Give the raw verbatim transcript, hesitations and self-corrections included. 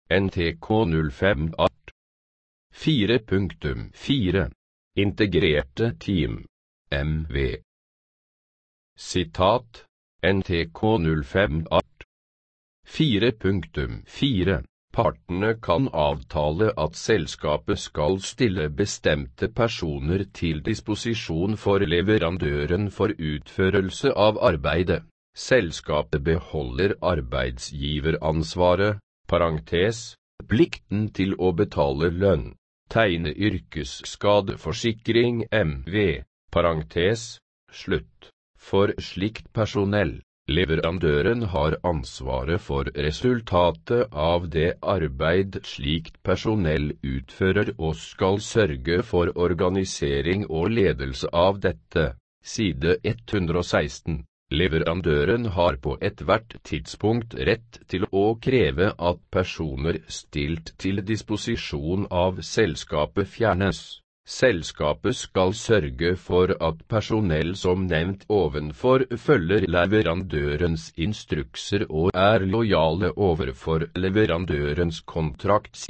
N T K null fem art. fire punktum fire. Integrerte team. M V. Sitat. N T K null fem art. fire punktum fire. Partene kan avtale at selskapet skal stille bestemte personer til disposisjon for leverandøren for utførelse av arbeidet. Selskapet beholder arbeidsgiveransvaret, parentes, plikten til å betale lønn, tegne yrkesskadeforsikring M V, parentes, slutt, for slikt personell. Leverandøren har ansvaret for resultatet av det arbeid slikt personell utfører og skal sørge for organisering og ledelse av dette. Side ett hundre og seksten. Leverandøren har på ethvert tidspunkt rett til å kreve at personer stilt til disposisjon av selskapet fjernes. Selskapet skal sørge for at personell som nevnt ovenfor følger leverandørens instrukser og er lojale overfor leverandørens kontrakts